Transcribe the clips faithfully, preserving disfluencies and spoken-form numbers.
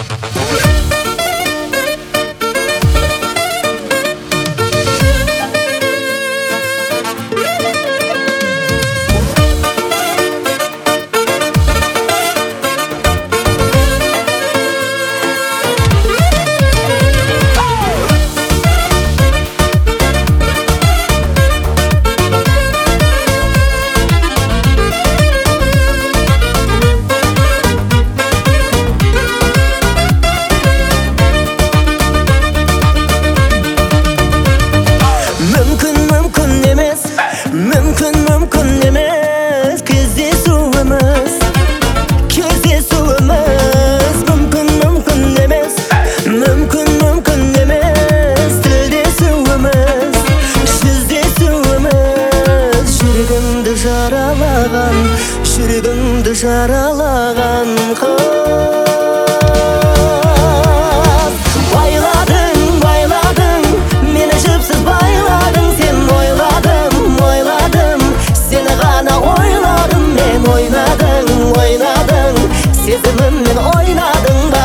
Mümkün mümkün demez Кездесуіміз Кездесуіміз Mümkün mümkün demez Mümkün mümkün demez Тілдесуіміз Жүздесуіміз Жүрегімді жаралаған Жүрегімді жаралаған қыз Байладың, байладың Мені жіпсіз байладың Сен ойладың Ойнадың, ойнадың, сезіміммен ойнадың ба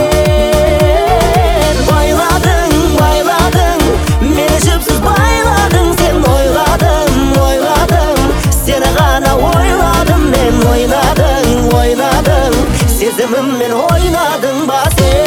сен Байладың, байладың, мені жіпсіз байладың Сен ойладың, ойладың, сені ғана ойладым мен Ойнадың, ойнадың, сезіміммен ойнадың ба сен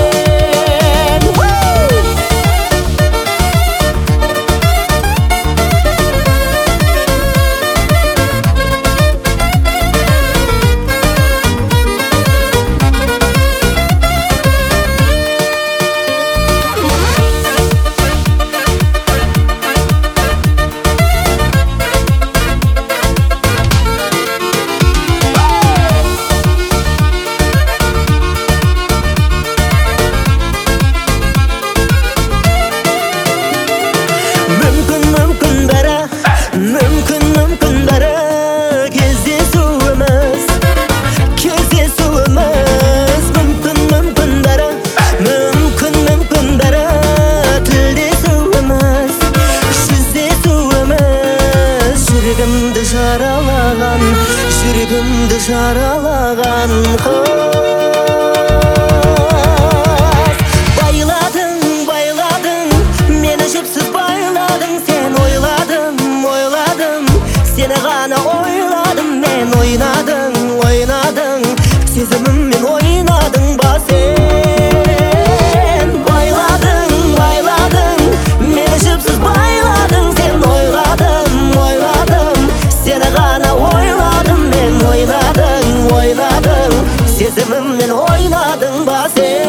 Mümkün mümkün bәрі, mümkün mümkün bәрі Кездесуіміз, кездесуіміз Mümkün mümkün bәрі, mümkün mümkün bәрі Тілдесуіміз, жүздесуіміз Жүрегімді жаралаған, жүрегімді жаралаған қыз Байладың, байладың, мені жіпсіз байладың Сен ойладың, ойладың, сені ғана ойладым мен Ойнадың, ойнадың, сезіміммен ойнадың ба сен Байладың, байладың, мені жіпсіз байладың Сен ойладың, ойладың, сені ғана ойладым мен Ойнадың, ойнадың, сезіміммен ойнадың ба сен